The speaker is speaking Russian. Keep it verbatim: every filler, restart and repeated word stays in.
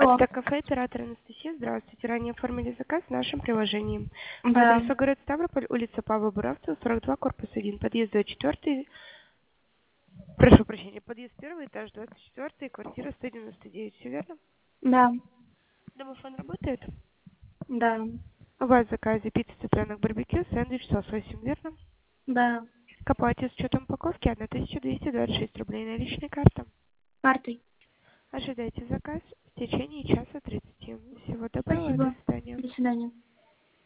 Алло. Это кафе оператор Анастасия. Здравствуйте. Ранее оформили заказ в нашем приложении. По Да. адресу город Ставрополь, улица Павла Буравцева, сорок два, корпус один, подъезд двадцать четыре. Прошу прощения, подъезд первый, этаж двадцать четыре, квартира сто девяносто девять. Все верно? Да. Домофон работает? Да. У вас в заказе пицца, цыпленок, барбекю, сэндвич с лососем, верно? Да. К оплате с учетом упаковки тысяча двести двадцать шесть рублей. Наличная карта. Картой. Ожидайте заказ в течение часа тридцати. Всего доброго, до Спасибо. свидания. До свидания.